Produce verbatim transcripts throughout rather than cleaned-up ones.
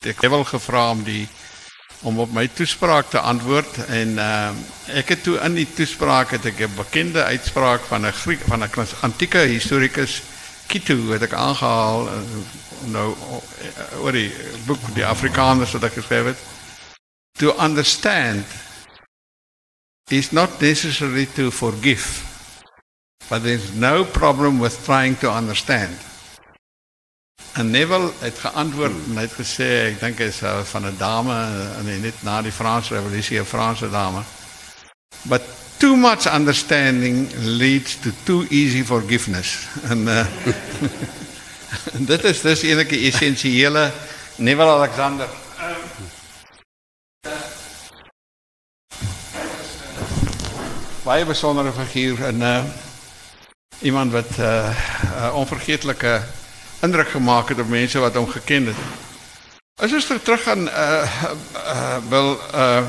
Ek het wel gevra om die om op my toespraak te antwoord en uh, ek het toe in die toespraak het ek 'n bekende uitspraak van 'n Griek van 'n antieke historikus Kitu het ek aangehaal uh, nou uh, oor die boek die Afrikaners wat ek geskryf het. To understand is not necessary to forgive, but there's no problem with trying to understand. En Neville het geantwoord en hy het gesê, ek dink hy is uh, van 'n dame, en net na die Franse revolusie, 'n Franse dame. But too much understanding leads to too easy forgiveness. En uh, dit is dus enige essensiële Neville Alexander. Baie besondere figuur en uh, iemand wat uh, uh, onvergeetlike indruk gemaak het op mense wat hom geken het. As ons terug gaan uh, uh, wil uh,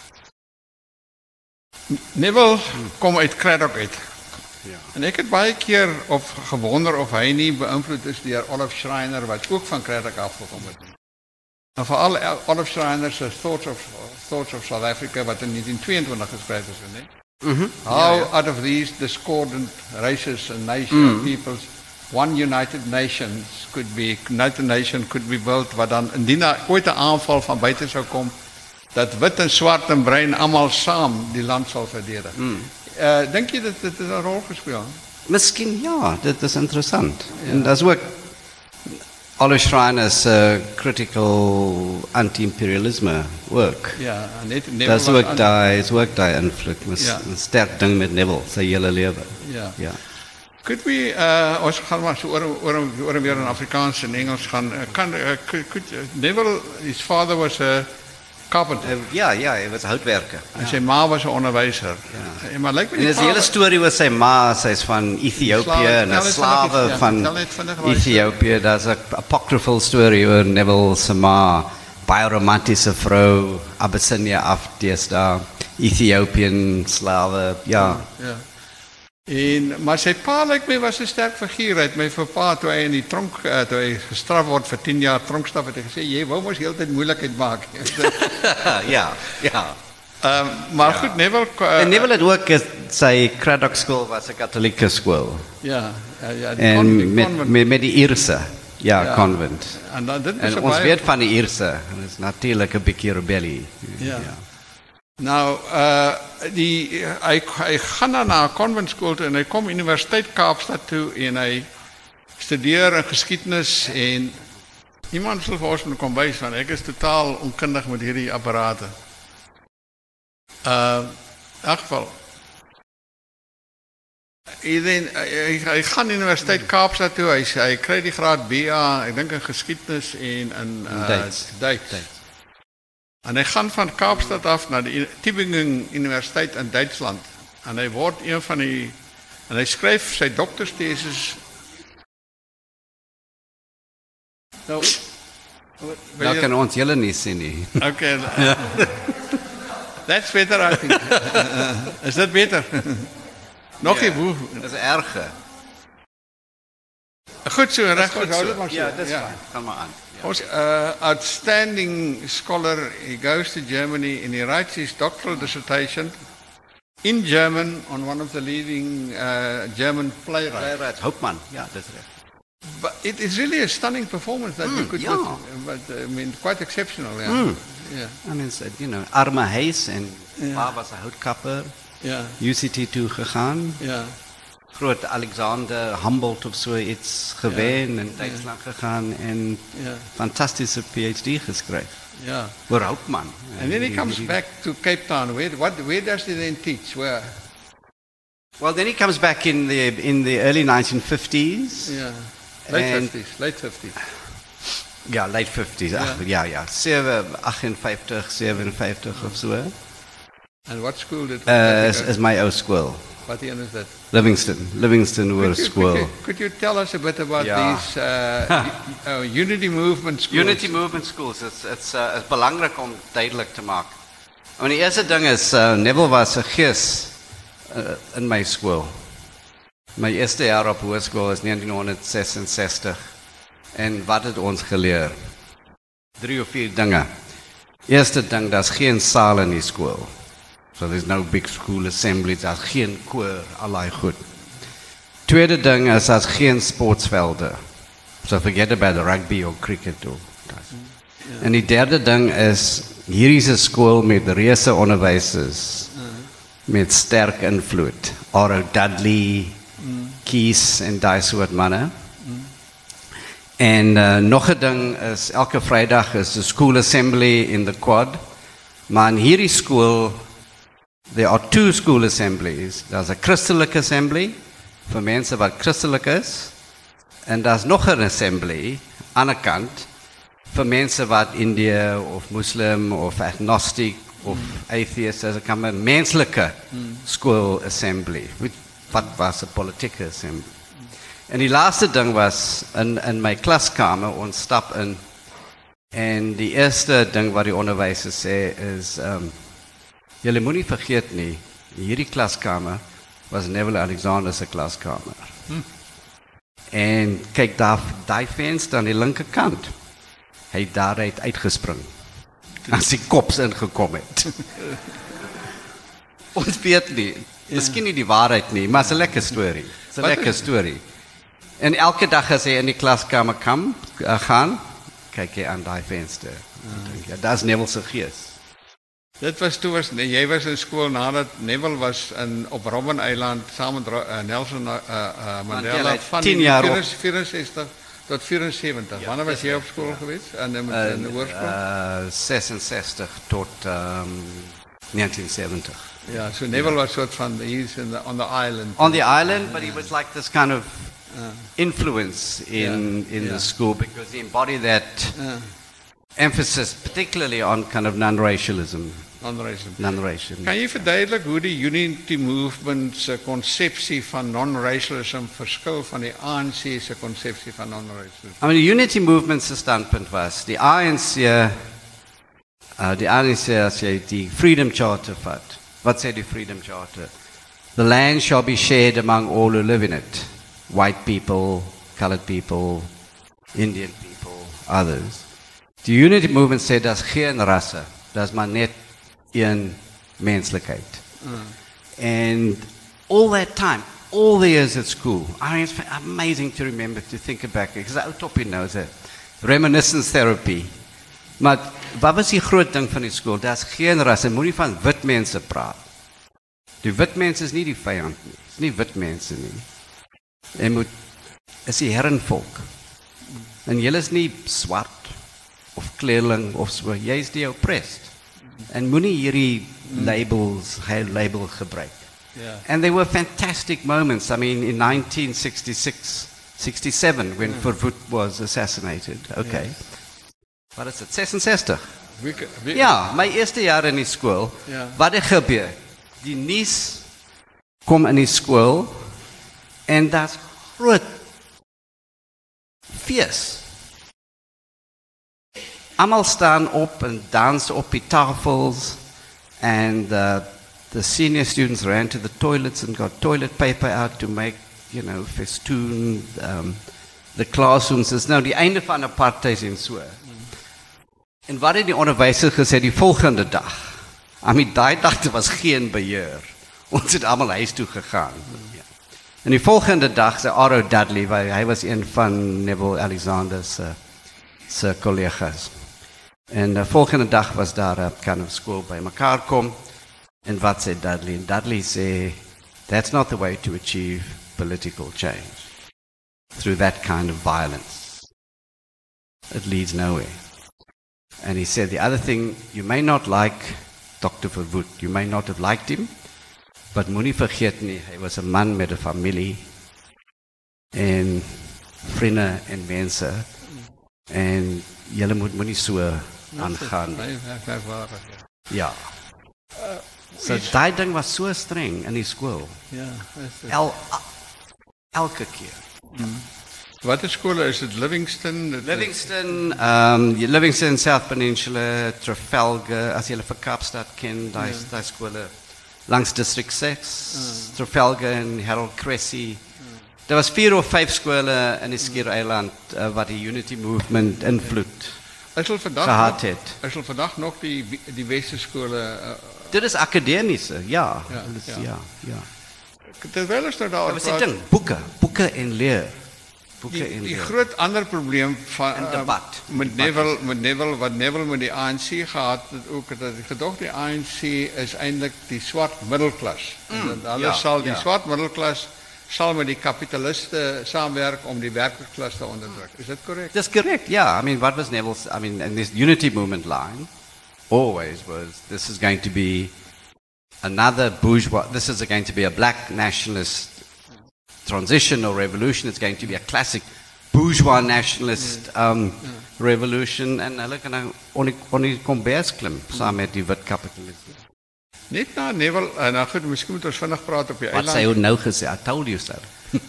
Neville kom uit Craddock uit. Ja. En ek het baie keer of gewonder of hy nie beïnvloed is deur Olive Schreiner wat ook van Craddock afgekom het. En veral Olive Schreiner se Thoughts of Thoughts of South Africa wat in negentien tweeëntwintig geskryf is, nee. Mm-hmm. How ja, ja. Out of these discordant races and nations mm. peoples one united nations could be united nation could be built wat dan indien daar ooit 'n aanval van buite sou kom dat wit en swart en bruin almal saam die land sal verdedig. Mm. Uh, dink jy dat dit 'n rol gespeel? Miskien ja, dit is interessant. Ja. En dat is ook Olive Schreiner's uh, critical anti-imperialisme work. Ja, net Neville. Dat is ook daai, is ook daai invloed, 'n ja. sterk ding met Neville sy hele lewe. Ja. Ja. Could we, uh, ons gaan maar so oor, oor, oor en weer in Afrikaans en Engels gaan, uh, kan, uh, could, could, uh, Neville, his father was a carpenter. Uh, ja, ja, hy was houtwerker. En ja. sy ma was 'n onderwyser. Ja. En maar lyk my die En dis 'n hele storie oor sy ma, sy's van Ethiopië en 'n slawe ja, van Ethiopië. Daar's 'n apocryphal story oor Neville se ma, baie romantiese vrou, Abyssinia af, deesdae, Ethiopian slawe, ja. Ja. En, maar sy pa lyk my was 'n sterk figuur. Hy het my vir pa toe hy in die tronk uh, toe hy gestraf word vir tien jaar tronkstraf het hy gesê jy wou mos heeltyd moeilikheid maak. ja, ja. Um, maar ja. goed, Neville uh, en Neville het ook sy Craddock School was 'n katholieke skool. Ja, ja, ja die en con, die met, met met die Ierse, ja, ja. convent. En, dan, dit en ons weet van die Ierse, dit is natuurlik 'n bietjie rebellie. Ja. ja. Nou, uh, die, hy, hy gaan dan na 'n convent school toe en hy kom Universiteit Kaapstad toe en hy studeer in geskiedenis en iemand sal vir ons moet kom bys want ek is totaal onkundig met hierdie apparate. Uh, in elk geval. Hy, hy, hy gaan Universiteit Kaapstad toe, hy, hy kry die graad B A, ek dink in geskiedenis en in uh, Duits. Duits. Duits. En hy gaan van Kaapstad af na die Tübingen Universiteit in Duitsland. En hy word een van die en hy skryf sy dokterstesis. Nou, nou kan ons julle nie sien nie. Okay. That's better I think. Is dit beter? Nog nie hoe. Dis erge. Goed so, reg goed hou dit so. maar so. Ja, dis ja. fyn. Gaan maar aan. Ons uh, outstanding scholar, he goes to Germany and he writes his doctoral dissertation in German on one of the leading uh, German playwrights. Playwright Hauptmann, ja, that's right. But it is really a stunning performance that mm, you could yeah. put, but I mean, quite exceptional. Yeah. Mm. Yeah. I mean, you know, arme huis en yeah. pa was 'n houtkapper. Ja. U C T toe gegaan. Ja. Groot Alexander Humboldt of so iets gewen ja. en Duitsland ja. gegaan en ja. fantastische P H D geskryf. Ja. Oor Hauptmann. And then he comes back to Cape Town. Where what where does he then teach? Where? Well, then he comes back in the in the early nineteen fifties. Yeah. Late fifties, late fifties. Ja, late fifties. Ja, ja, ja. vyfenagtig, sevenenvyftig of so. And what school did uh, is, is my ou skool. What year is that? Livingston, Livingston Hoër School. Could, could you tell us a bit about ja. these uh, uh, Unity Movement schools? Unity Movement schools. It's it's uh, it's belangrik om duidelik te maak. I mean, die eerste ding is uh, Neville was 'n gees uh, in my skool. My eerste jaar op hoërskool is negentien sesenzestig. En wat het ons geleer? drie of vier dinge. Eerste ding, daar's geen saal in die skool. So there's no big school assemblies, daar's geen koor, allei goed. Tweede ding is daar's geen sportsvelde. So forget about the rugby or cricket or yeah. En die derde ding is hierdie is 'n skool met reuse onderwysers uh. met sterk invloed. R O Dudley, mm. Keys en daai soort manne. Mm. En uh, nog 'n ding is elke Vrydag is 'n school assembly in the quad. Maar in hierdie skool there are two school assemblies. Daar's 'n Christelike assembly vir mense wat Christelik is. En daar's nog 'n assembly aan 'n kant vir mense wat India of Muslim of agnostic of mm. atheist as 'n kan 'n menslike mm. school assembly. Wat was 'n politieke assembly? Mm. En die laaste ding was in in my klaskamer ons stap in en die eerste ding wat die onderwyser sê is um julle moenie vergeet nie, hierdie klaskamer was Neville Alexander se klaskamer. Mm. En kyk daar, daai venster aan die linkerkant. Hy het daaruit uitgespring. As die kops ingekom het. Ons weet nie, miskien nie die waarheid nie, maar 'n lekker storie. 'n lekker storie. En elke dag as hy in die klaskamer kom, uh, gaan, kyk hy aan daai venster. En dink, ja, daar's Neville se gees. Dit was toe was nee, jy was in skool nadat Neville was in op Robben Eiland saam met uh, Nelson uh, uh, Mandela van vierenzestig tot vierenzeventig. Ja, wanneer was jy op skool ja. geweest? En in die oorsprong? Uh, zesenzestig tot um, negentien zeventig. Ja, so Neville was soort van he's in the, on the island. On the island, but he was like this kind of uh, influence in yeah, in yeah. the school because he embodied that uh, emphasis, particularly on kind of non-racialism. Non-racialism. Non-racialism. Kan jy verduidelik hoe die Unity Movement se konsepsie van non-racialism verskil van die A N C se konsepsie van non-racialism? I mean, the Unity Movement se standpunt was die A N C, uh, die A N C as jy die Freedom Charter vat. Wat sê die Freedom Charter? The land shall be shared among all who live in it. White people, colored people, Indian people, others. The Unity Movement sê daar's geen rasse, daar's maar net een menslikheid. Mm. And all that time, all the years at school, I mean, it's amazing to remember, to think back, because ou toppie nou is 'n reminiscence therapy. Maar wat was die groot ding van die skool? Daar's geen rasse, moenie van wit mense praat. Die wit mense is nie die vyand nie, is nie wit mense nie. En moet is die herrenvolk. En julle is nie swart of kleurling of so, jy is die oppressed. En moenie hierdie labels, hy label gebruik. Yeah. And there were fantastic moments. I mean, in nineteen sixty-six, sixty-seven, when mm. Verwoerd was assassinated. Okay. Yes. Wat is dit? zesenzestig. Wie, wie, ja, my eerste jaar in die skool. Yeah. Wat het gebeur? Die nuus kom in die skool en daar's groot fees. Almal staan op en dans op die tafels and uh, the senior students ran to the toilets and got toilet paper out to make, you know, festoon um, the classrooms. Is nou die einde van apartheid en so. Mm. En wat het die onderwyser gesê die volgende dag? I mean, daai dag was geen beheer. Ons het almal huis toe gegaan. Mm. Ja. En die volgende dag sê R O Dudley, hy was een van Neville Alexander se se kollegas. En de volgende dag was daar 'n kind of school by mekaar kom. En wat sê Dudley? En Dudley sê, that's not the way to achieve political change. Through that kind of violence. It leads nowhere. And he said, the other thing, you may not like Doctor Verwoerd, you may not have liked him, but moenie vergeet nie, hy was 'n man met 'n familie en vriende en mense. En julle moet moenie so aangaan. Nee, nee, waar. Ja. Uh, so daai ding was so streng in die skool. Ja, El, elke keer. Mm. Wat is skole is dit? Livingston, Livingston, um Livingston, South Peninsula, Trafalgar, as julle vir Kaapstad ken, daai yeah. daai skole langs District six, uh. Trafalgar en Harold Cressy. Daar was vier of vyf skole in die Skiereiland uh, wat die Unity Movement invloed Is hulle vandag gehad het. Is hulle vandag nog die die beste skole? Uh, Dit is akademiese, ja. Ja, Is, ja. ja, ja. Terwyl ons nou daar Dat was die ding, boeke, boeke en leer. Boeke die, en die leer. groot ander probleem van En debat. Uh, met Neville, met Neville, wat Neville met die A N C gehad het ook, dat die gedog die A N C is eintlik die swart middelklas. Mm, en hulle ja, sal die ja. swart middelklas sal met die kapitaliste saamwerk om die werkersklas te onderdruk. Is dit korrek? That's correct, yeah. I mean, what was Neville's, I mean, and this unity movement line always was, this is going to be another bourgeois, this is going to be a black nationalist transition or revolution. It's going to be a classic bourgeois nationalist um, revolution. En hulle kan nou onie kom beesklim saam met die wit kapitaliste. Net na Neville, en nou goed, miskien moet ons vinnig praat op die Wat eiland. sy nou gesê, I told you so.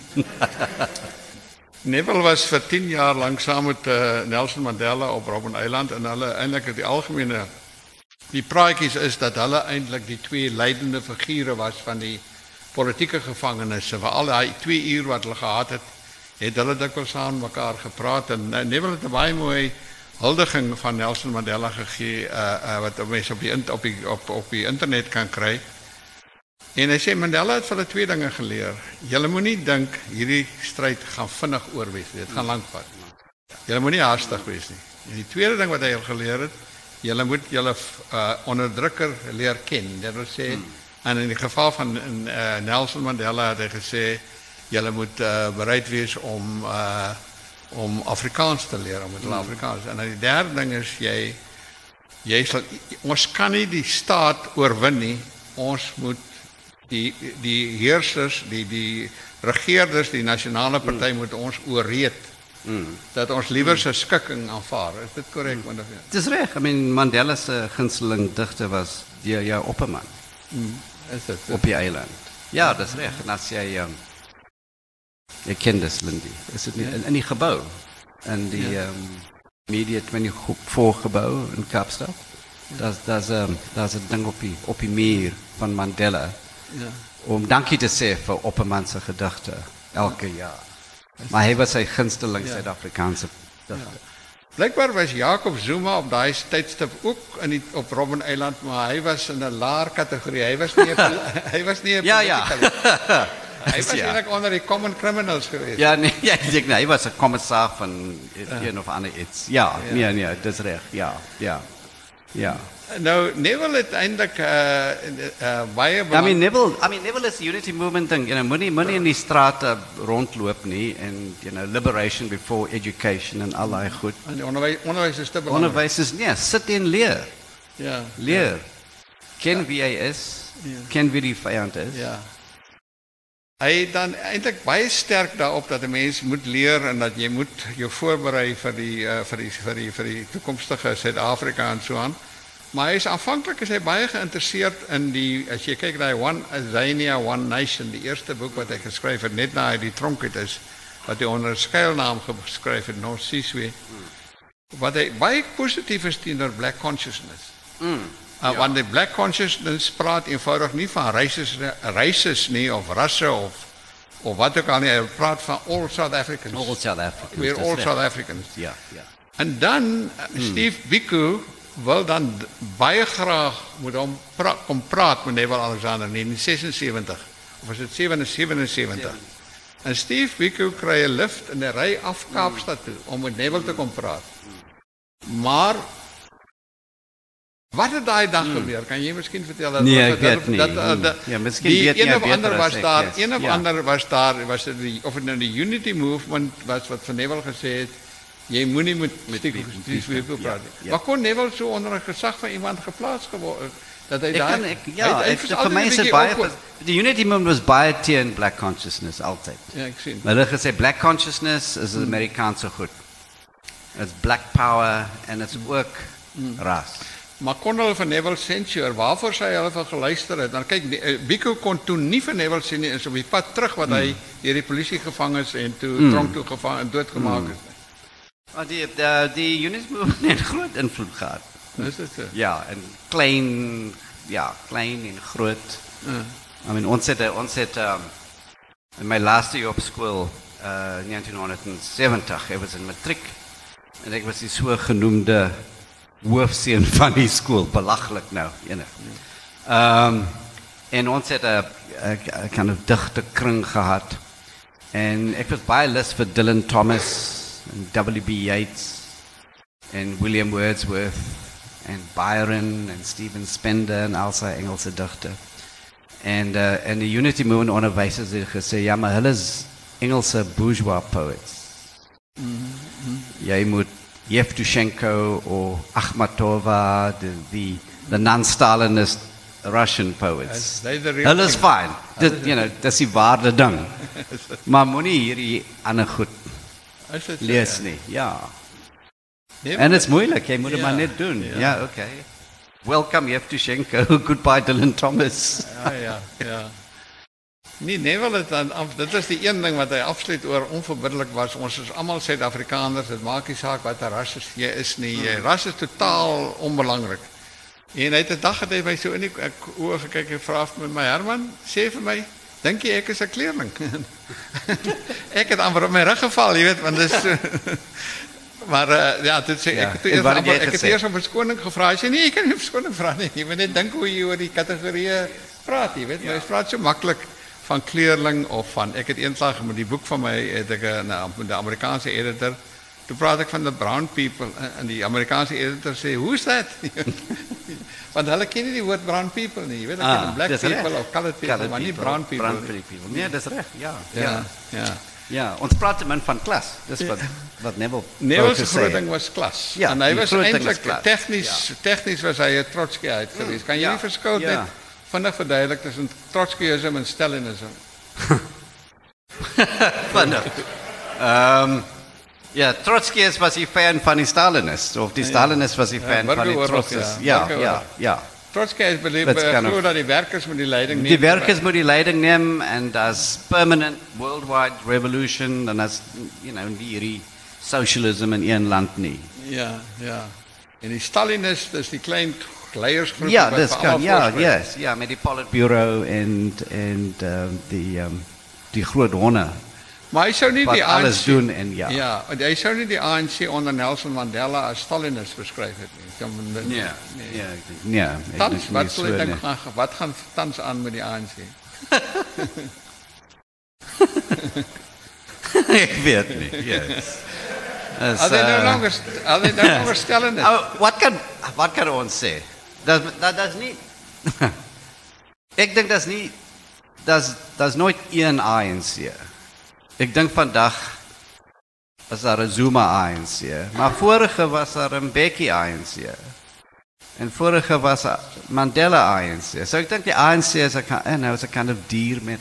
Neville was vir tien jaar lank saam met uh, Nelson Mandela op Robben Island en hulle eintlik die algemene die praatjies is dat hulle eintlik die twee leidende figure was van die politieke gevangenes. Vir al daai twee uur wat hulle gehad het, het hulle dikwels saam mekaar gepraat en uh, Neville het 'n baie mooi huldiging van Nelson Mandela gegee uh, uh, wat mense op die op die op op die internet kan kry. En hy sê Mandela het vir hulle twee dinge geleer. Julle moenie dink hierdie stryd gaan vinnig oor wees nie. Dit gaan lank vat. Julle moenie haastig wees nie. En die tweede ding wat hy geleer het, julle moet julle uh, onderdrukker leer ken. Dit wil sê, hmm. en in die geval van uh, Nelson Mandela het hy gesê julle moet uh, bereid wees om uh, om Afrikaans te leer, om met hulle Afrikaans. En dan die derde ding is jy jy sal ons kan nie die staat oorwin nie. Ons moet die die heersers, die die regeerders, die nasionale party mm. moet ons ooreed mm. dat ons liewer se skikking aanvaar. Is dit korrek? Mm. Dit is reg. I mean Mandela se gunsteling digter was die jou Opperman. Mm. Is dit op die eiland? Ja, dis reg. En as jy um, jy ken dis Lindy. Is dit nie, in, in die gebou in die ja. um, Media vyfentwintig gebou in Kaapstad. Daar's daar's 'n um, daar's 'n ding op die op die muur van Mandela. Ja. Om dankie te sê vir Opperman se gedigte elke jaar. Maar hy was sy gunsteling Suid-Afrikaanse digter. Ja. Blijkbaar was Jacob Zuma op daai tydstip ook in die, op Robben Island, maar hy was in 'n laer kategorie. Hy was nie 'n hy was nie 'n ja ja. Hy was ja. eintlik onder die common criminals geweest. Ja nee, ja, ek dink nee, hy was 'n kommissaar van een of ander iets. Ja, ja. nee nee, dis reg. Ja, ja. Ja. Nou Neville het eintlik uh, uh, baie I mean Neville, I mean Neville is the unity movement thing, you know, moenie moenie in die strate rondloop nie en you know liberation before education en al daai goed. En die onderwys onderwys is te belangrik. Onderwys is nee, sit en leer. Ja. Leer. Ja. Ken ja. wie hy is, ja. ken wie die vyand is. Ja. Hy het dan eintlik baie sterk daarop dat 'n mens moet leer en dat jy moet jou voorberei vir die uh, vir die vir die vir die toekomstige Suid-Afrika en so aan. Maar hy is aanvanklik is hy baie geïnteresseerd in die as jy kyk na die One Azania One Nation, die eerste boek wat hy geskryf het net na hy die tronk het is wat hy onder 'n skuilnaam geskryf het, North Seasway. Mm. Wat hy baie positief is teenoor black consciousness. Mm. Uh, ja. Want die black consciousness praat eenvoudig nie van races races nie of rasse of of wat ook al nie, hy praat van all South Africans. All South Africans. We're all South Africans. Ja, ja. En dan uh, mm. Steve Biko wil dan baie graag moet hom pra kom praat met Neville Alexander in negentien sesensewentig of was dit sewensewentig. En Steve Biko kry 'n lift en hy ry af Kaapstad toe om met Neville te kom praat. Maar wat het daai dag gebeur? Kan jy miskien vertel dat nee, dat, dat, dat, dat, dat, dat ja, miskien weet een of ander was daar, yes. een of ja. ander was daar was dit die of dit nou die Unity Movement was wat van Neville gesê het jy moenie met met die sweepel praat. Ja, ja. Maar kon Neville so onder 'n gesag van iemand geplaas geword dat hy daai ek kan ek ja, hy, hy, hy vir my is dit baie die Unity Movement was baie teen black consciousness altyd. Ja, ek sien. Maar hulle gesê black consciousness is 'n hmm. Amerikaanse goed. It's black power and it's ook hmm. ras. Maar kon hulle van Neville censure waarvoor sy hulle van geluister het. Dan kyk Biko kon toe nie van Neville sien nie, is op die pad terug wat hmm. hy deur die polisie gevang is en toe hmm. tronk toe gevang en doodgemaak hmm. is. Maar die die die Unity Movement het groot invloed gehad. Is dit so? Ja, en klein ja, klein en groot. Uh. I mean ons het ons het um, in my laaste jaar op skool uh negentien sewentig, it was in matriek. En ek was die so genoemde hoofseun van die skool, belaglik nou, enig. Ehm um, en ons het 'n 'n kind of digte kring gehad. En ek was baie lus vir Dylan Thomas en W B Yeats en William Wordsworth en Byron en Stephen Spender en al sy Engelse digte. En uh, en die Unity Movement onderwysers het gesê ja, maar hulle is Engelse bourgeois poets. Mm-hmm. Jy moet Yevtushenko of Akhmatova, the the, the non-Stalinist Russian poets. Hulle is fine. Dit, you know, dis die waarde ding. Maar moenie hierdie ander goed lees nie. Ja. Nee, en dit is moeilik, jy moet dit ja, maar net doen. Ja, ja okay. Welcome Yevtushenko, goodbye Dylan Thomas. Ja, ja, ja. Nee, Neville het dan af, dit is die een ding wat hy absoluut oor onverbiddelik was. Ons is almal Suid-Afrikaners, dit maak nie saak wat 'n ras is jy is nie. Jy ras is totaal onbelangrik. En hy het 'n dag het hy my so in die oë gekyk en vra vir my Herman, sê vir my, dink jy ek is 'n kleerling? Ek het amper op my rug geval, jy weet, want dis so maar uh, ja, dit sê ja, ek het eers amper, ek het eers om verskoning gevra. Hy sê nee, ek kan nie verskoning vra nie. Jy moet net dink hoe jy oor die kategorieë praat, jy weet. Ja. Jy praat so maklik van kleerling of van ek het eendag met die boek van my het ek 'n nou, Amerikaanse editor. Toe praat ek van the brown people en die Amerikaanse editor sê, "Who's that?" Want hulle ken nie die woord brown people nie. Jy weet, ek ken ah, black people recht. Of colored people, colored maar nie brown people. Brown people. Nee, dis reg. Ja. Ja. Ja. ja. Ja, ons praat te min van klas. Dis wat wat Neville Neville se groot ding was klas. Ja, en hy was eintlik tegnies ja. tegnies was hy 'n Trotskyite geweest. Kan jy ja. nie verskil ja. net vinnig verduidelik tussen Trotskyisme en Stalinisme? Vinnig. Ehm um, ja, Trotsky was die fan van die Stalinists of die ja. Stalinists was die fan ja, van die Trotskyists. Ja, ja, ja, ja. Trotsky is believe glo dat die werkers moet die leiding neem. Die werkers moet die leiding neem en das permanent worldwide revolution en as you know die hierdie socialism in een land nie. Ja, ja. En die Stalinists is die klein leiersgroep ja, wat dis kan ja, yes, ja, met die Politburo en en uh, die um, die groot honde. Maar hy sou nie die A N C alles doen en ja. Ja, hy sou nie die A N C onder Nelson Mandela as Stalinist beskryf het nie. Nee, nee, ja, ek dink nee. Tans, wat sou ek dink gaan wat gaan tans aan met die A N C? Ek weet nie. Yes. As they no longer are they no longer Stalinist? Oh, wat kan wat kan ons sê? Dat dat dat is nie ek dink dat is nie dat dat is nooit een A N C. Ek dink vandag was daar 'n Zuma A N C, maar vorige was daar 'n Mbeki A N C. En vorige was daar Mandela A N C. So ek dink die A N C is 'n en nou is 'n kind of dier met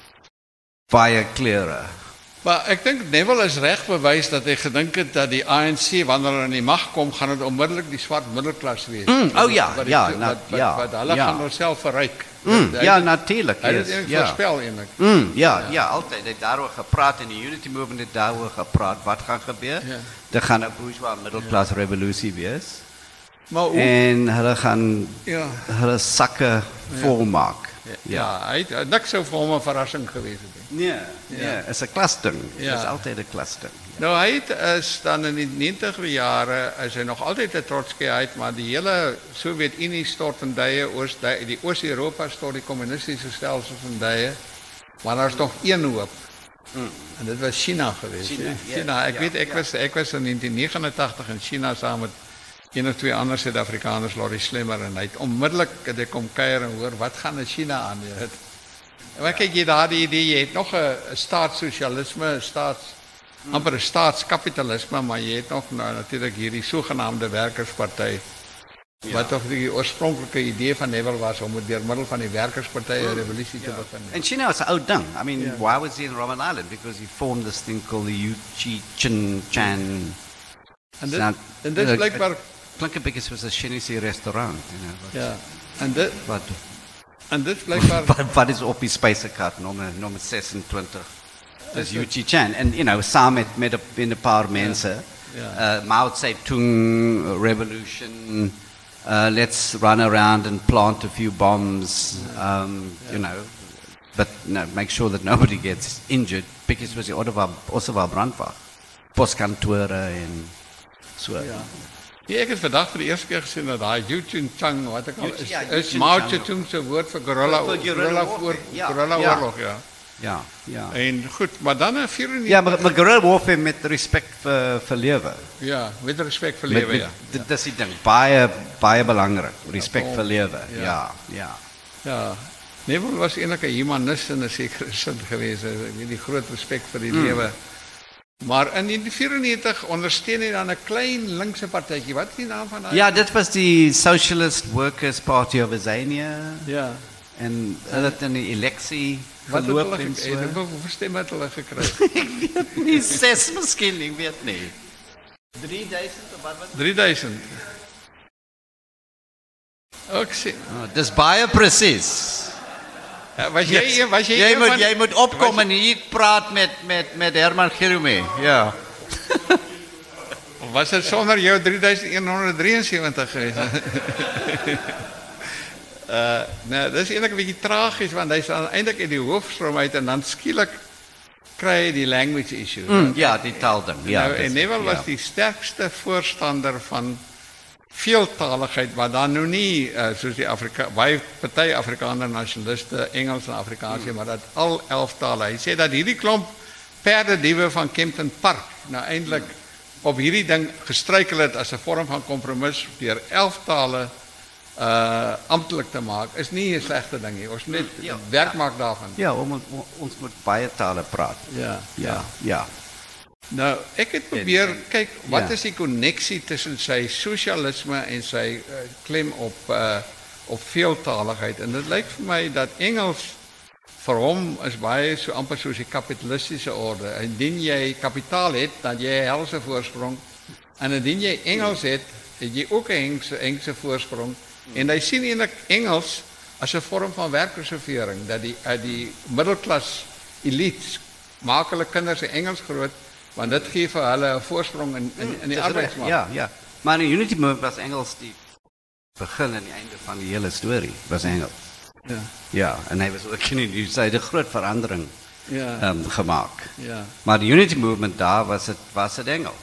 baie kleure. Maar ek dink Neville is reg bewys dat hy gedink het dat die A N C wanneer hulle in die mag kom, gaan dit onmiddellik die swart middelklas wees. Mm, oh ja, wat ja, die, na, wat, wat, ja. Wat hulle ja. gaan homself verryk. Mm, ja, natuurlijk. Hy het dit ja. voorspel eintlik. Mm, ja, ja, ja, altyd. Hy het daaroor gepraat en die Unity Movement het daaroor gepraat. Wat gaan gebeur? Ja. Er gaan 'n bourgeois middelklas ja. revolusie wees. Maar hoe, en hulle gaan ja. hulle sakke vol maak. Ja, ja. ja hy het niks sou vir hom 'n verrassing gewees het nie. Nee, nee, ja. is 'n klasding. Ja. Is altyd 'n klasding. Ja. Nou hy het is dan in die negentiger jare is hy nog altyd 'n Trotskyite, maar die hele Sowjetunie stort in duie, Oos die Oos-Europa stort die kommunistiese stelsel in duie. Maar daar's nog een hoop. Mm. En dit was China geweest. China, ja. China. Ek ja, weet ek ja. was ek was in negentien negenentydig in China saam met een of twee ander Suid-Afrikaners, Laurie Slemmer, en hy het onmiddellik het ek kom kuier en hoor wat gaan in China aan. Jy maar kyk jy daar die idee, jy het nog 'n staatssosialisme, 'n staats mm. amper 'n staatskapitalisme, maar jy het nog nou natuurlik hierdie sogenaamde werkersparty. Ja. Wat toch die oorspronklike idee van Neville was om deur middel van die werkersparty 'n revolusie te ja. begin. And China was 'n ou ding. I mean, yeah. why was he in Robben Island? Because he formed this thing called the Yuchi Chin Chan. En dit, and dit is blijkbaar klink 'n bietjie soos 'n Chinese restaurant, you know. Wat, ja. En dit wat en dit blijkbaar wat, wat is op die spysekaart nommer nommer sesentwintig. Dis Yuchi Chan en you know, saam met met 'n in 'n paar mense. Ja. Ja. Uh, Mao Zedong revolution. Uh, let's run around and plant a few bombs, um, yeah. you know, but no, make sure that nobody gets injured because it was the order of our brandwacht, postkantore en So. Ja. Ja, ek het vandag vir die eerste keer gesien dat daai Yu Chun Chang wat ek al is, ja, is Mao Zedong se woord vir guerrilla Vir- vir guerrilla guerrilla warfare, voor ja, guerrilla ja. oorlog, ja. Ja, ja. En goed, maar dan 'n vierennegentig Ja, maar, maar guerrilla warfare met respect vir vir lewe. Ja, met respek vir Met- lewe, met- ja. Dit dis die ding, baie baie belangrik, respect Ja, vir lewe. ja. Ja, ja. Ja. Neville was eintlik 'n humanist in 'n sekere sin geweest. Ek weet die groot respek vir die Mm. lewe. Maar in negentien vierennegentig ondersteun hy dan 'n klein linkse partytjie. Wat is die naam van daai? Ja, dit was die Socialist Workers Party of Azania Ja. en hulle het in die eleksie Wat het geloop hulle en gekry? so. Hoeveel stemme het hulle gekry? Nie ses miskien, ek weet nie. drie duisend of wat was dit? drieduisend. Ook sien. Oh, dis baie presies. Ja, was jy Yes. was jy Jy een moet van- jy moet opkom was en hier praat met met met Herman Gerume. Ja. jy- Was dit sonder jou drie duisend een honderd drieënsewentig geweest? uh nee, dis eintlik 'n bietjie tragies want hy's dan eintlik uit die hoofstroom uit en dan skielik kry hy die language issue. Mm, ja, die taalding. Ja. nou, dis- en Neville was ja. die sterkste voorstander van veeltaligheid wat dan nou nie uh, soos die Afrika baie party Afrikaner nasionaliste Engels en Afrikaans sê, maar dat al elf tale. Hy sê dat hierdie klomp perdediewe van Kempton Park nou eintlik op hierdie ding gestruikel het as 'n vorm van kompromis deur elf tale uh amptelik te maak is nie 'n slegte ding nie. Ons moet net Ja, werk maak daarvan. Ja, om, om, ons moet baie tale praat. Ja. Ja, ja. Nou, ek het probeer kyk wat Ja. is die koneksie tussen sy sosialisme en sy uh, klem op uh, op veeltaligheid en dit lyk vir my dat Engels vir hom is baie so amper soos die kapitalistiese orde. Indien jy kapitaal het, dan jy 'n helse voorsprong en indien jy Engels het, het jy ook 'n hengse hengse voorsprong en hy sien eintlik Engels as 'n vorm van werkreservering dat die uit die middelklas elites maak hulle kinders in Engels groot want dit gee vir hulle 'n voorsprong in in, in die Dis reg, arbeidsmark. Ja, ja. Maar in Unity Movement was Engels die begin en die einde van die hele storie was Engels. Ja. Ja, en hy was ook in die sy het 'n groot verandering Ja. um, gemaak. Ja. Maar die Unity Movement daar was dit was dit Engels.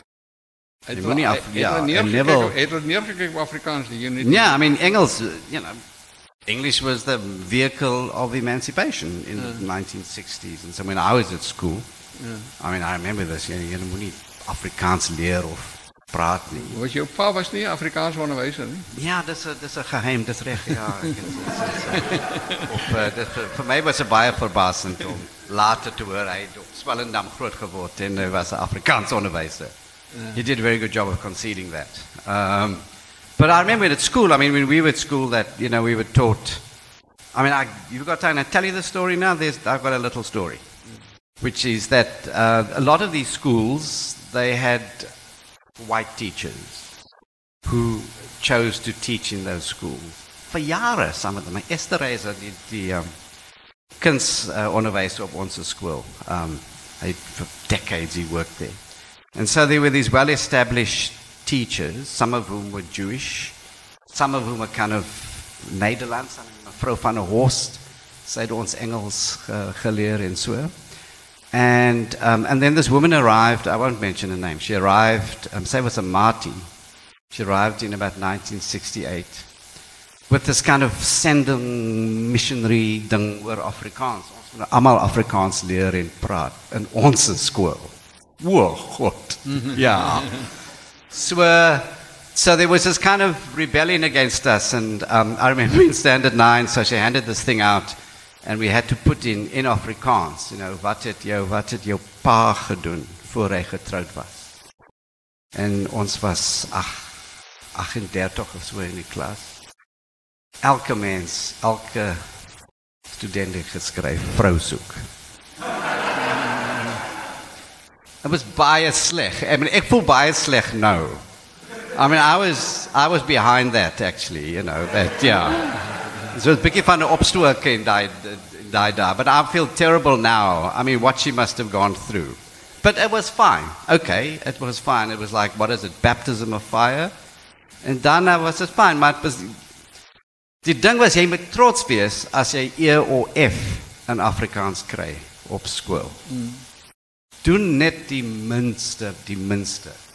Het Je wel- moet niet af- het- het ja, hulle en neergekijk Neville- op- het hulle neergekijk op Afrikaans die unity. Yeah, I mean Engels, uh, you know, English was the vehicle of emancipation in the nineteen sixties. And so when I was at school, I mean, I remember this, you know, you moet nie Afrikaans leer of praat nie. Was jou pa was nie 'n Afrikaans onderwyser nie? Ja, dis 'n dis 'n geheim, dis reg. Ja, ek het- dis- dis- of uh, dit vir, vir my was dit baie verbasend om later te hoor hy het op Swellendam groot geword en hy was 'n Afrikaans onderwyser. He did a very good job of conceding that. Um, but I remember at school, I mean, when we were at school that, you know, we were taught, I mean, I, you've got time to tell you the story now? There's, I've got a little story, which is that uh, a lot of these schools, they had white teachers who chose to teach in those schools. Vir jare, some of them. Esther Reiser, die, die um, kunstonderwyser op ons skool. Um, hy, for decades he worked there. And so there were these well-established teachers, some of whom were Jewish, some of whom were kind of Nederlands. Mevrou van der Horst, sy het ons Engels uh, geleer en so. And, um, and then this woman arrived, I won't mention her name, she arrived, um, say it was a Marty, she arrived in about nineteen sixty-eight with this kind of sending missionary ding oor Afrikaans. Ons moet almal Afrikaans leer en praat in ons skool. Whoa, God. Yeah. So, uh, so there was this kind of rebellion against us, and um, I remember in Standard nine, so she handed this thing out, and we had to put in, in Afrikaans, you know, wat het jou, wat het jou pa gedoen voor hy getroud was. En ons was ach, agt-en-dertig of so in die klas. Elke mens, elke student het geskryf, vrou soek. It was baie sleg. I mean, ek voel baie sleg nou. I mean, I was, I was behind that actually, you know, that, yeah. So 'n bietjie van 'n opstook en daai daai daar, but I feel terrible now. I mean, what she must have gone through. But it was fine. Okay, it was fine. It was like, what is it, baptism of fire? En daarna was it fine, maar het was, die ding was, jy moet trots wees as jy E of F in Afrikaans kry op skool. Mm. Doen net die minste, die minste.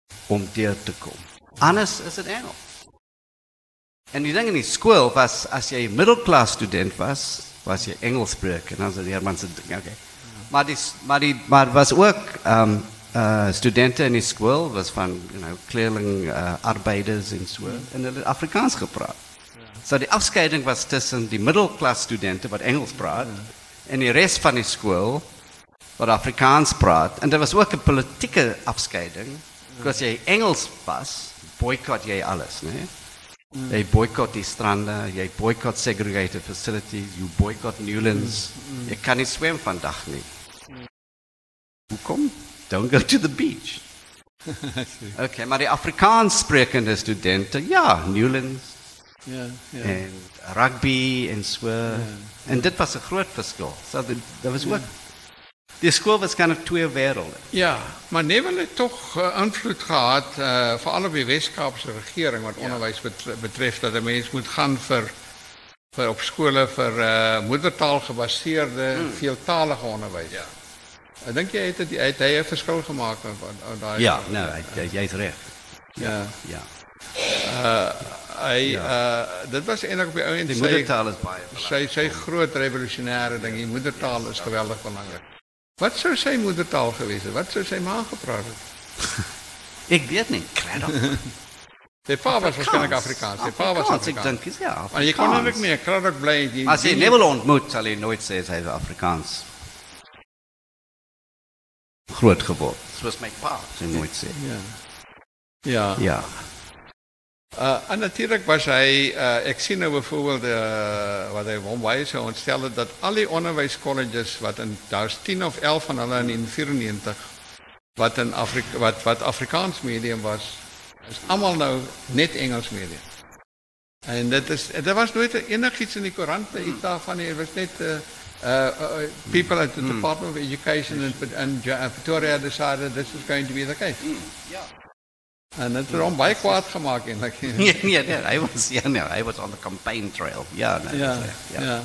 om deur te kom. Anders is dit Engels. En die ding in die skool was, as jy middelklas student was, was jy Engels spreek, en dan was die Herman se ding, okay. Maar die, maar die, maar was ook, um, uh, studenten in die school, was van, you know, kleerling, uh, arbeiders en so, en hulle het Afrikaans gepraat. So die afscheiding was tussen die middelklas studenten wat Engels praat, en die rest van die school wat Afrikaans praat. En er was ook een politieke afscheiding, als jy Engels was, boycott jy alles, nee? Mm. Jy boycott die strande, jy boycott segregated facilities, you boycott Newlands. Mm. Mm. Jy kan nie swem vandag nie. Mm. Hoekom? Don't go to the beach. Okay, maar die Afrikaans sprekende studenten, ja, Newlands. Ja, ja. En rugby en so. Ja. En dit was 'n groot verskil. So daar was ook die skool was kind of twee wêrelde. Ja, maar Neville het tog uh, invloed gehad, uh, veral op die Wes-Kaapse regering wat ja. onderwys betref, betref dat 'n mens moet gaan vir vir op skole vir uh, moedertaal gebaseerde hmm. veeltalige onderwys. Ja. Ek dink jy het dit het hy 'n verskil gemaak aan daai. Ja, nou, hy jy's reg. Ja. Ja. Uh hy ja. uh dit was eintlik op die ou en die moedertaal is baie sy sy groot revolusionêre ding. Die moedertaal is geweldig belangrik. Wat sou sy moedertaal gewees het? Wat sou sy ma gepraat het? Ek weet nie, kredok. Sy pa was waarskynlik Afrikaans. Sy pa was Afrikaans. Ek dink is ja. Afrikaans. Maar jy kon eintlik nie kredok bly die. As jy Neville ontmoet, sal hy nooit sê hy is Afrikaans. Groot geword. Soos my pa, sy nooit sê. Ja. Ja. Ja. Uh, en natuurlijk was hij, uh, ik zie nou bijvoorbeeld uh, wat hij hom baie sou ontstel het, dat al die onderwijscolleges, wat in, daar is tien of elf van hulle in negentien vierennegentig, wat, in Afrika, wat, wat Afrikaans medium was, is allemaal nou net Engels medium. En dat is, er was nooit enig iets in die koerant, iets daarvan, het was net uh, uh, uh, people at the mm. Department of Education in, in, in Pretoria decided this was going to be the case. Mm. Yeah. En het het hom baie kwaad gemaak eintlik. Nee, nee, nee, hy was ja, nee, hy was on the campaign trail. Ja, nee. Ja. Ja. ja.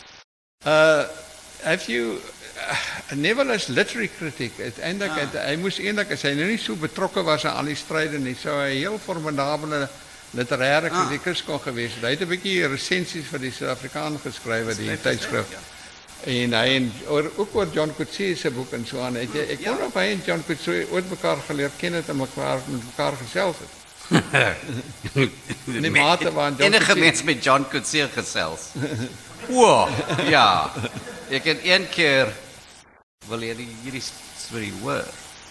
Uh have you uh, Neville as literary critic, uiteindelik ah. het, hy moes eintlik as hy nou nie so betrokke was aan al die stryde nie, sou hy 'n heel formidabele literêre kritikus ah. kon gewees het. Hy het 'n bietjie resensies vir die Suid-Afrikaan geskryf, die tydskrif. Ja. En hy en oor, ook oor John Coetzee se boek en so aan. Ek ek ja. wonder of hy en John Coetzee ooit mekaar geleer ken het en mekaar met mekaar gesels het. Die mate waarin John enige mens met John Coetzee gesels. Wow, ja. Ek het een keer wil jy hierdie storie hoor.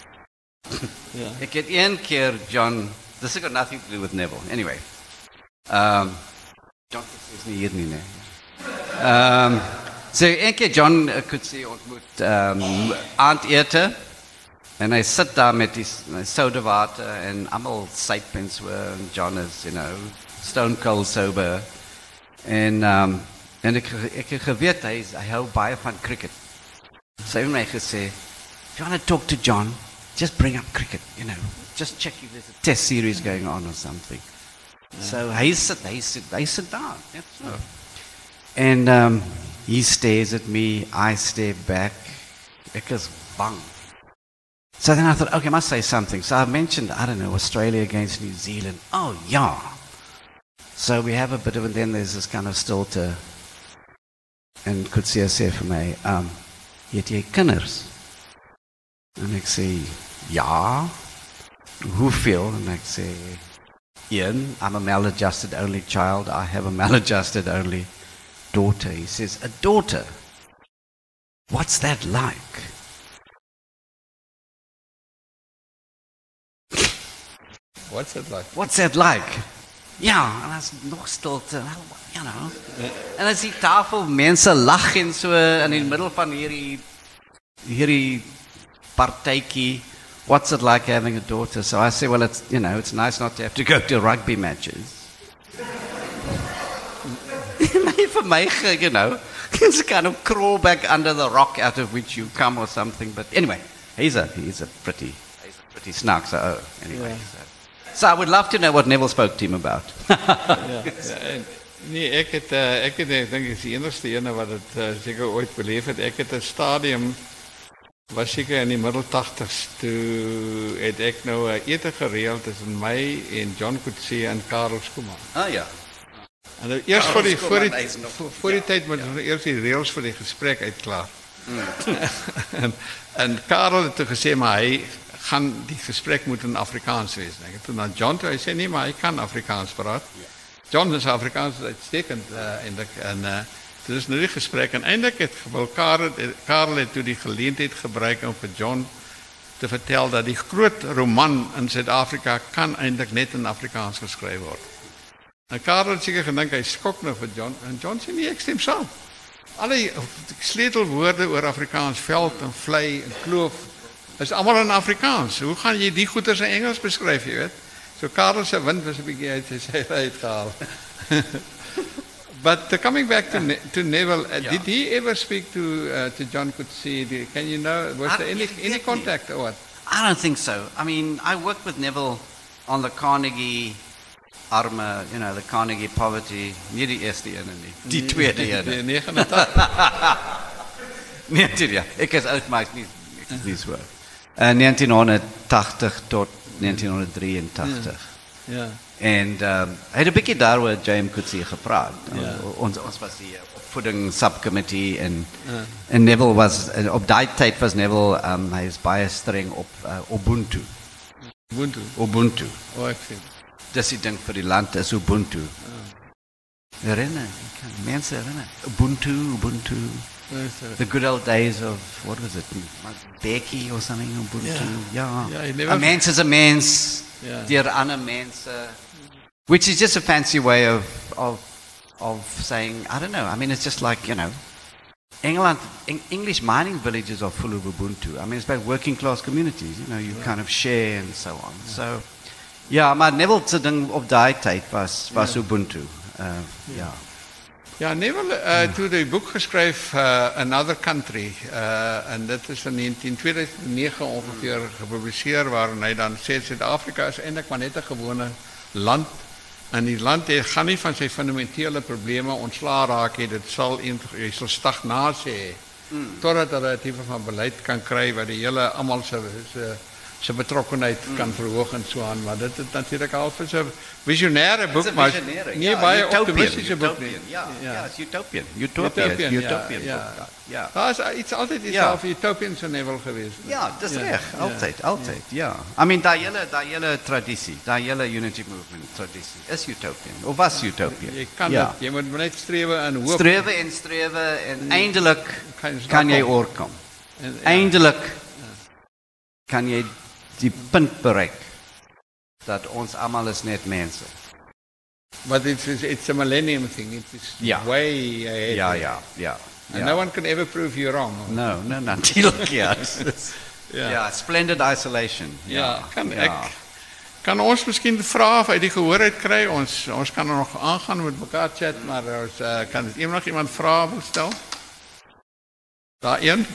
Ja. Ek het een keer John, this has got nothing to do with Neville. Anyway. Um John Coetzee is nie hier nie, nee. Um So een keer John uh, Coetzee ontmoet um, aandete en hy sit daar met die sodawater en allemaal syp en so en John is, you know, stone cold sober en, um, en ek, ek het geweet, hy, hy hou baie van cricket. So hy het my gesê, if you want to talk to John, just bring up cricket, you know, just check if there's a test series going on or something. Yeah. So hy sit, hy sit, hy sit down. So. Oh. And um, he stares at me, I stare back. Ek is bang. So then I thought, okay, I must say something. So I mentioned, I don't know, Australia against New Zealand. Oh, yeah. So we have a bit of, and then there's this kind of stilte. En Coetzee sê vir my, um, het jy kinders? En ek sê, ja. Hoeveel? En ek sê, een, I'm a maladjusted only child. I have a maladjusted only daughter. He says, a daughter? What's that like? What's it like? What's that like? Ja, en as nog stilte, you know. En as die tafel mense lag en so in die middel van hierdie hierdie partytjie, what's it like having a daughter? So I say, well, it's, you know, it's nice not to have to go to rugby matches. For my, you know, it's kind of crawl back under the rock out of which you come or something. But anyway, he's a he's a pretty he's a pretty snark. So oh, anyway, yeah. so, so I would love to know what Neville spoke to him about. ja, ja, nee, ek het uh, ek het ek dink is die enigste ene wat dit uh, seker ooit beleef het. Ek het 'n stadium was seker in die middel tachtigs, toe het ek nou 'n ete gereël tussen my en John Coetzee en Karel Skuman. Ah ja. En nou eers voor die voor die voor die tyd moet ons eers die reëls vir die gesprek uitklaar. Mm. en, en Karel het toe gesê maar hy gaan die gesprek moet in Afrikaans wees. Ek het toe na John toe hy sê nee, maar hy kan Afrikaans praat. Ja. John is Afrikaans uitstekend uh, en ek en uh, dit is nou die gesprek en eintlik het wil Karel Karel het toe die geleentheid gebruik om vir John te vertel dat die groot roman in Suid-Afrika kan eintlik net in Afrikaans geskryf word. En Karel het seker gedink hy skok nou vir John en John sê nee, ek stem saam. Alle sleutelwoorde oor Afrikaans, veld en vlei en kloof is allemaal in Afrikaans. Hoe gaan jy die goeders in Engels beskryf, jy weet? So Karel se wind was 'n bietjie uit sy uitgehaal. But uh, coming back to ne to Neville, uh, yeah. did he ever speak to uh, to John Coetzee? Can you know, was I, there any exactly. any contact or what? I don't think so. I mean, I worked with Neville on the Carnegie Arme, you know, the Carnegie Poverty, nie die eerste een nie, die tweede een. Die negen en tachtig. Nee, ja, ek is oud, maar ek nie ek is nie so. Uh, negentien tachtig tot negentien drieëntachtig. Ja. Ja. En um, hy het 'n bietjie daaroor James Coetzee gepraat. Ja. Ons ons was die opvoeding subcommittee en ja. en Neville was op daai tyd was Neville um, hy is baie streng op uh, Ubuntu. Ubuntu. Ubuntu. Oh, ek sien. Dis die ding vir die land is Ubuntu. Ja. Herinner, mense herinner. Ubuntu, Ubuntu. The good old days of, what was it, Becky or something, Ubuntu. Yeah. Yeah. Yeah, a mens is a mens, yeah. Dear ander mense, which is just a fancy way of, of, of saying, I don't know, I mean, it's just like, you know, England, Eng English mining villages are full of Ubuntu. I mean, it's about working class communities, you know, you yeah. kind of share and so on. Yeah. So, yeah, maar Neville se ding op daai tyd was, was yeah. Ubuntu. Uh, yeah. yeah. Ja, Neville uh, toe die boek geskryf uh, Another Country uh, en dit is in tweeduisend negen ongeveer gepubliseer waarin hy dan sê Suid-Afrika is eintlik maar net 'n gewone land en die land het gaan nie van sy fundamentele probleme ontslaa raak nie, dit sal jy sal stagnasie hê mm. totdat hulle 'n tipe van beleid kan kry wat die hele almal se se se betrokkenheid mm. kan verhoog en so aan, maar dit is natuurlijk al vir 'n visionêre boek, maar nie ja, baie optimistische boek nie. Ja, ja, ja, is utopian. Utopian, utopian, utopian ja, boek. Ja. Daar is iets altyd iets ja. vir utopian so Neville geweest. Ja, dis ja. reg, altyd, ja. altyd, ja. I mean, daai hele daai hele tradisie, daai hele unity movement tradisie is utopian. Of was utopian. Jy kan ja. dit, jy moet net strewe en hoop. Strewe en strewe en eindelik kan, kan jy oorkom. En, ja. Eindelik ja. kan jy die punt bereik dat ons almal is net mense. But it's it's a millennium thing. It's ja. way ahead. Ja, ja, ja. And ja. no one can ever prove you wrong. No, no, natuurlijk ja. ja. Ja, splendid isolation. Ja, ja. kan ja. ek kan ons miskien vra uit die gehoor uit kry. Ons ons kan er nog aangaan met mekaar chat, maar ons uh, kan dit nog iemand vra wil stel? Daar een.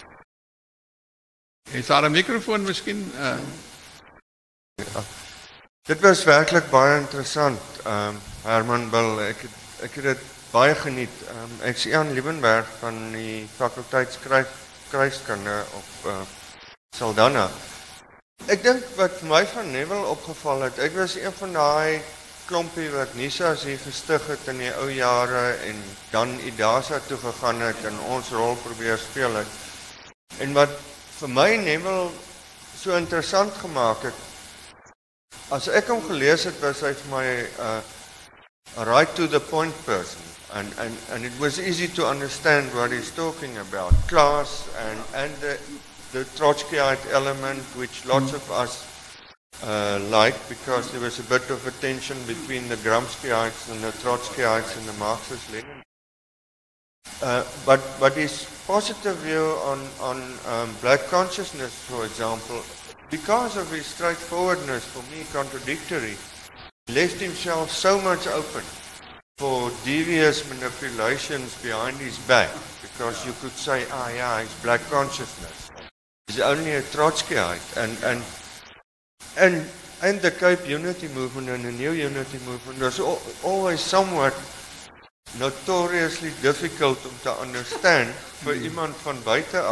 Is daar 'n mikrofoon miskien? Uh. Ja. Dit was werklik baie interessant. Ehm um, Herman Bill, ek het, ek het dit baie geniet. Ehm um, ek is Ian Liebenberg van die fakulteit skryf kruiskunde op uh, Saldanha. Ek dink wat vir my van Neville opgeval het, ek was een van daai klompie wat Nisas hier gestig het in die ou jare en dan IDASA toe gegaan het en ons rol probeer speel het. En wat vir my Neville so interessant gemaak het, as ek hom gelees het, was hy vir my uh, a right to the point person. And, and, and it was easy to understand what he's talking about. Class and, and the, the Trotskyite element, which lots of us uh, like, because there was a bit of a tension between the Gramscyites and the Trotskyites and the Marxist-Lenin. Uh, but, but his positive view on, on um, black consciousness, for example, because of his straightforwardness, for me contradictory, he left himself so much open for devious manipulations behind his back, because you could say, ah yeah, it's black consciousness. He's only a Trotskyite. And, and, and, and the Cape Unity movement and the New Unity movement was al always somewhat notoriously difficult om te understand vir iemand van buite af.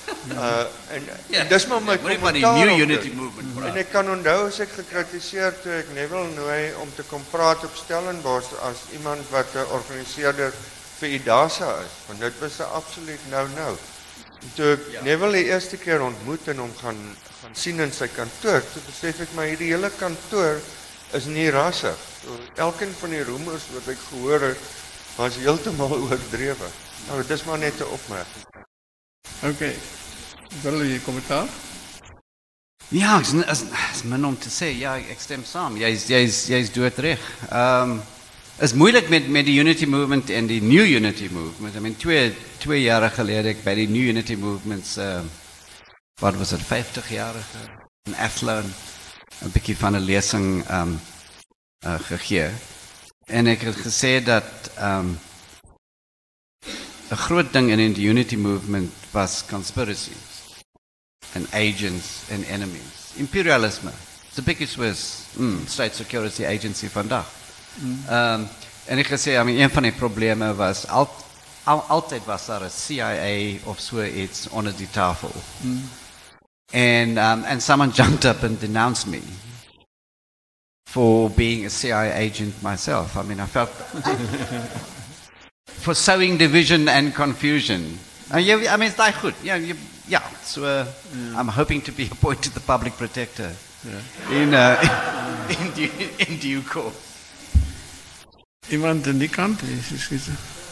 Uh, en Ja, en dis maar my ja, moenie van die kommentaar New op Unity dit. Movement praat. En ek kan onthou as ek gekritiseer toe ek Neville nooi om te kom praat op Stellenbosch as iemand wat 'n organiseerder vir IDASA is, want dit was 'n absoluut no-no. Toe ek ja. Neville die eerste keer ontmoet en hom gaan gaan sien in sy kantoor, toe besef ek maar hierdie hele kantoor is nie rassig. So, elkeen van die roemers wat ek gehoor het, was heeltemal oordrewe. Nou, dit is maar net 'n opmerking. Oké. Wil je commentaar? Ja, het is, is min om te sê. Ja, ek stem saam. Jy's jy's jy's doodreg. Ehm um, is moeilik met met die Unity Movement en die New Unity Movement. I mean twee twee jare gelede ek by die New Unity Movements uh, wat was dit vyftig jarige in Athlone 'n bietjie van 'n lesing ehm um, uh, gegee. En ek het gesê dat ehm um, 'n groot ding in die Unity Movement was conspiracies and agents and enemies. Imperialisme. It's the biggest was mm, state security agency vandag. Mm. Um, en ek gesê, I mean, een van die probleme was al, al, altyd was daar 'n C I A of so iets onder die tafel. Mm. And um, and someone jumped up and denounced me for being a C I A agent myself. I mean, I felt for sowing division and confusion. Uh, yeah, I mean, it's that good. Yeah, you, yeah. So uh, yeah. I'm hoping to be appointed the public protector yeah. in, uh, in, due, in due course. Iemand aan die kant? Excuse.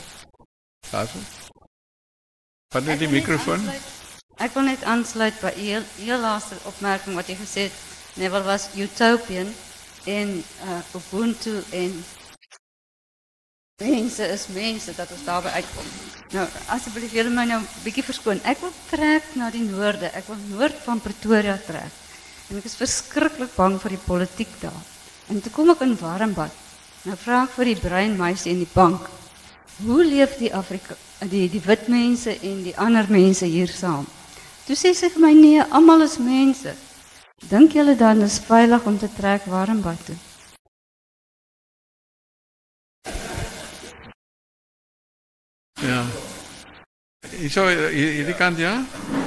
Wat met die microfoon? Ik wil net aansluiten bij heel, heel laatste opmerking wat je gezegd hebt. Neville was utopian en uh, Ubuntu en mensen is mensen, dat is daarbij uitkomt. Nou, alsjeblieft, jullie mij nou een beetje verskoon. Ik wil trek naar die noorde. Ik wil noord van Pretoria trek. En ik is verschrikkelijk bang voor die politiek daar. En toen kom ik in Warmbad. Nou vraag ik voor die breinmeisje in die bank. Hoe leef die, Afrika, die, die wit mensen en die andere mensen hier samen? Toen zei ze mij, nee, allemaal is mensen. Denk jullie dan is veilig om te trekken Warmbad toe? Ja. Zo, hierdie kant, ja?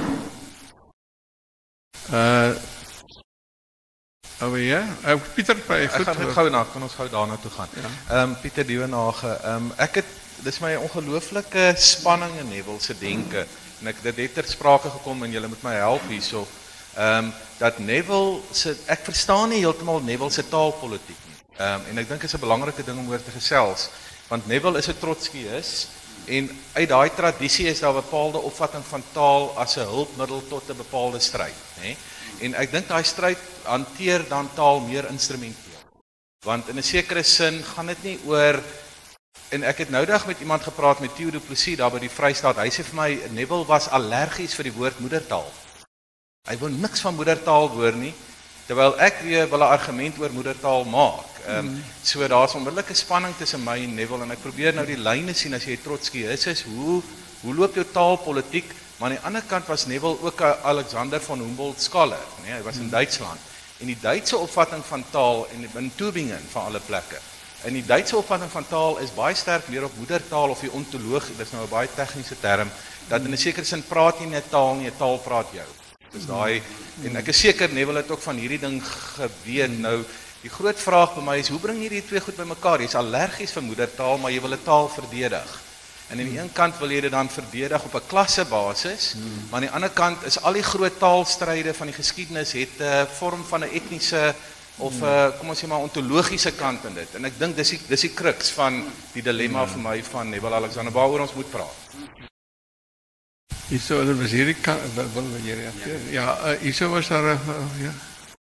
Uh, over hier? Uh, Pieter, goed. Ek gaan net gou na, kan ons gou daarna toe gaan. Ja. Um, Pieter Dievenage, um, ek het, dis my ongelooflike spanning in Neville se denke, en ek, dit het ter sprake gekom, en julle moet my help hierso, um, dat Neville, se, ek verstaan nie heeltemal Neville se taalpolitiek nie, um, en ek dink is 'n belangrike ding om oor te gesels, want Neville is 'n Trotskieus, en uit daai tradisie is daar 'n bepaalde opvatting van taal as 'n hulpmiddel tot 'n bepaalde stryd, hè? En ek dink daai stryd hanteer dan taal meer instrumenteel. Want in 'n sekere sin gaan dit nie oor, en ek het noudag met iemand gepraat met Theo Du Plessis daar by die Vrystaat. Hy sê vir my Neville was allergies vir die woord moedertaal. Hy wou niks van moedertaal hoor nie, terwyl ek weer wil 'n argument oor moedertaal maak. Ehm um, so daar's onmiddellike spanning tussen my en Neville en ek probeer nou die lyne sien as jy Trotskieus is, hoe hoe loop jou taalpolitiek? Maar aan die ander kant was Neville ook 'n Alexander von Humboldt scholar, nee, hy was in Duitsland. En die Duitse opvatting van taal en in Tübingen van alle plekke. En die Duitse opvatting van taal is baie sterk meer op moedertaal of die ontologie, dis nou 'n baie tegniese term, dat in 'n sekere sin praat jy nie 'n taal nie, 'n taal praat jou. Dis daai, en ek is seker Neville het ook van hierdie ding geweet. Nou die groot vraag by my is, hoe bring jy die twee goed bymekaar? Jy's allergies vir moedertaal, maar jy wil 'n taal verdedig. En aan die een kant wil jy dit dan verdedig op 'n klassebasis, hmm. maar aan die ander kant is al die groot taalstryde van die geskiedenis het 'n uh, vorm van 'n etniese of 'n uh, kom ons sê maar ontologiese kant in dit. En ek dink dis die dis die crux van die dilemma hmm. vir my van Neville Alexander waaroor ons moet praat. Hierso er was hierdie kant, wil wil jy reageer? Ja, uh, hierso was daar uh, ja.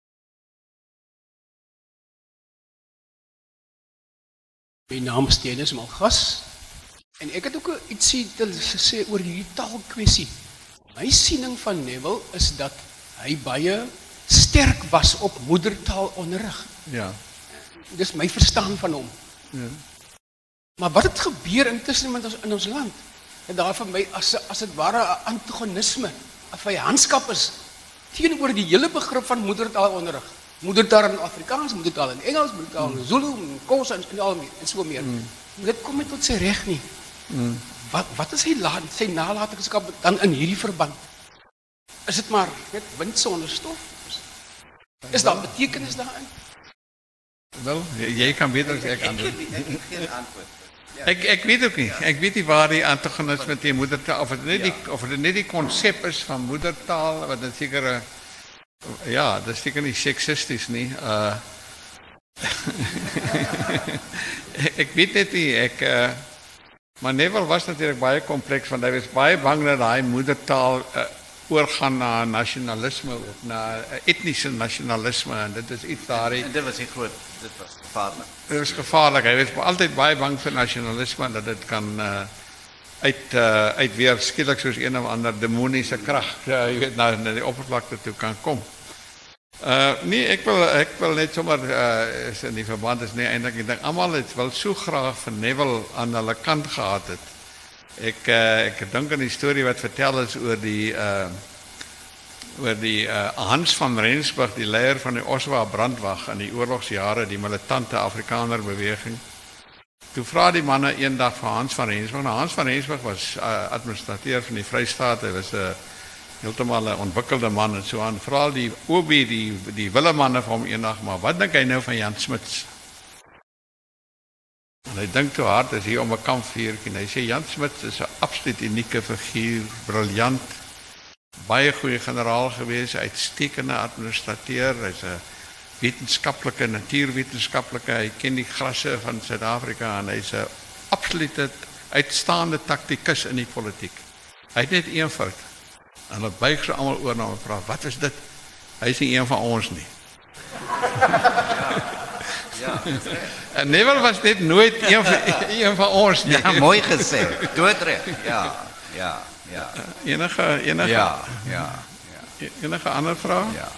My naam is Dennis Malgas. En ek het ook ietsie te sê oor hierdie taalkwessie. My siening van Neville is dat hy baie sterk was op moedertaalonderrig. Ja. Dis my verstaan van hom. Ja. Maar wat het gebeur intussen met ons in ons land? En daar vir my as as dit ware 'n antagonisme, 'n vyandskap is teenoor die hele begrip van moedertaalonderrig. Moedertaal in Afrikaans, moedertaal in Engels, moedertaal in Zulu, in Xhosa en al meer en so meer. Mm. Dit kom net tot sy reg nie. Mm. Wat wat is hy laat sy nalatenskap dan in hierdie verband? is dit maar net wind sonder stof? Is daar betekenis daarin? Wel, jy kan beter as ek antwoord. Ek het geen antwoord. Ek ek weet ook nie. Ek weet nie waar die antagonisme teen moedertaal of dit net die of dit net die konsep is van moedertaal wat 'n sekere ja, dit is seker nie seksisties nie. Uh ek weet net nie ek uh, maar Neville was natuurlik baie kompleks want hy was baie bang dat daai moedertaal uh, oorgaan na nasionalisme of na uh, etniese nasionalisme en dit is iets daarin. En dit was nie groot, dit was gevaarlik. Dit was gevaarlik. Hy was altyd baie bang vir nasionalisme en dat dit kan uh, uit uh, uit weer skielik soos een of ander demoniese krag, ja, jy weet nou na die oppervlakte toe kan kom. Uh, nee, ek wil ek wil net sommer uh, is in die verband is nie eintlik ek dink almal het wel so graag vir Neville aan hulle kant gehad het. Ek uh, ek dink aan die storie wat vertel is oor die uh, oor die uh, Hans van Rensburg, die leier van die Oswa brandwag in die oorlogsjare, die militante Afrikaner beweging. Toe vra die manne eendag vir Hans van Rensburg. Nou, Hans van Rensburg was uh, administrateur van die Vrystaat. Hy was 'n uh, heeltemal 'n ontwikkelde man en so aan. Vra die O B die die willemanne vir hom eendag, maar wat dink hy nou van Jan Smuts? En hy dink toe hard as hier om 'n kampvuurtjie. Hy sê Jan Smuts is 'n absoluut unieke figuur, briljant, baie goeie generaal gewees, uitstekende administrateur, hy's 'n wetenskaplike, natuurwetenskaplike, hy ken die grasse van Suid-Afrika en hy's 'n absolute uitstaande taktikus in die politiek. Hy het net een fout. En hulle buig so almal oor na hom en vra, wat is dit? Hy is nie een van ons nie. Ja. En Neville was net nooit een van, een van ons nie. Ja, mooi gesê. Doodreg. Ja, ja, ja. Enige enige Ja, ja, ja. Enige ander vraag? Ja.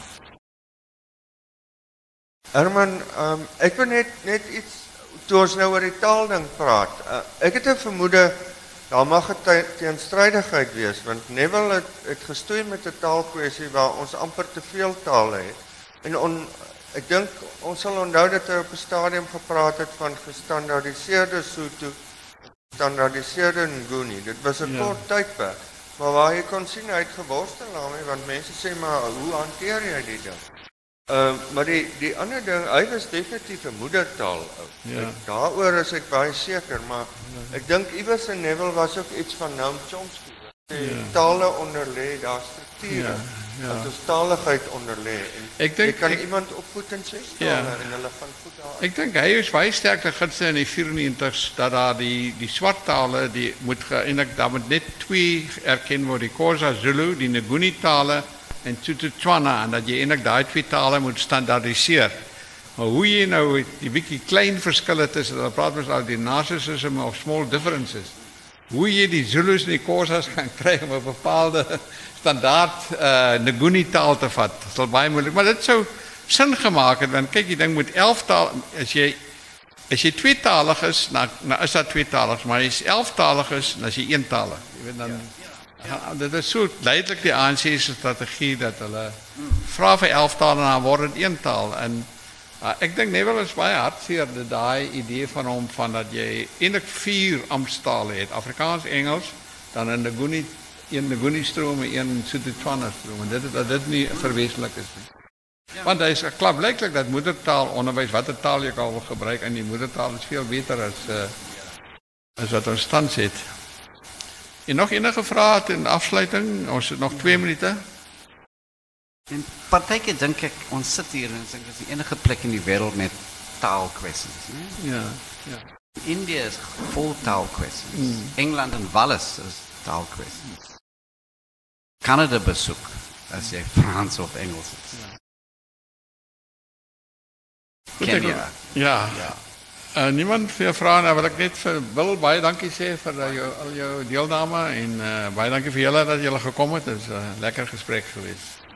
Herman, um, ek wil net net iets toe ons nou oor die taalding praat. Uh, ek het 'n vermoede daar mag 'n te, teenstrydigheid wees want Neville het, het gestoei met 'n taalkwessie waar ons amper te veel tale het. En on, ek dink ons sal onthou dat hy op 'n stadium gepraat het van gestandaardiseerde Sotho, gestandaardiseerde Nguni. Dit was 'n Ja. kort tydperk, maar waar jy kon sien hy het geworstel daarmee want mense sê maar hoe hanteer jy dit dan? Uh, maar die die ander ding, hy was definitief 'n moedertaal ou. Ja. Ek- Daaroor is ek baie seker, maar ek dink iewers in Neville was ook iets van Noam Chomsky. Die Ja. tale onderlê, daar strukture. Ja, ja. Dat ons taligheid onderlê. En Ek dink- jy kan ek- iemand opvoed in ses tale Ja. en hulle gaan goed daar. Ek dink hy is baie sterk gegidse in die vyfennegentig's dat daar die die swart tale die moet eintlik daar moet net twee erken word, die Xhosa Zulu, die Nguni tale en Tswana en dat jy eintlik daai twee tale moet standaardiseer. Maar hoe jy nou die bietjie klein verskille tussen, dan praat ons al die narcissism of small differences. Hoe jy die Zulus en die Xhosas gaan kry om 'n bepaalde standaard uh, Nguni taal te vat, sal baie moeilik, maar dit sou sin gemaak het want kyk die ding moet elf taal as jy as jy tweetalig is, nou nou is dat tweetalig, maar as jy elftalig is, dan is jy eentalig. Jy weet dan ja, ja, dit is so duidelik die A N C se strategie dat hulle vra vir elf tale en dan word dit een taal en uh, ek dink Neville is baie hartseer dat daai idee van hom van dat jy eintlik vier amptstale het, Afrikaans, Engels, dan 'n Nguni, een Nguni stroom en een Sotho-Tswana stroom en dit dat dit nie verwesenlik is nie. Ja. Want hy is klaarblijkelijk dat moedertaalonderwijs, wat de taal je al wil gebruiken, en die moedertaal is veel beter als, uh, als wat ons stand zit. En nog enige vraag in de afsluiting? Ons het nog twee minuten. En partykeer dink ek ons sit hier en dink dis die enige plek in die wêreld met taalkwessies, né? Ja, ja. India is vol taalkwessies. Mm. Engeland en Wales is taalkwessies. Canada besoek as jy Frans of Engels is. Ja. Kenia. Ja. ja. Uh, niemand veel vragen, dan wil ik net vir Wil baie dankie sê vir uh, jou, al jou deelname en uh, baie dankie vir julle dat julle gekom het. Het is 'n uh, lekker gesprek geweest.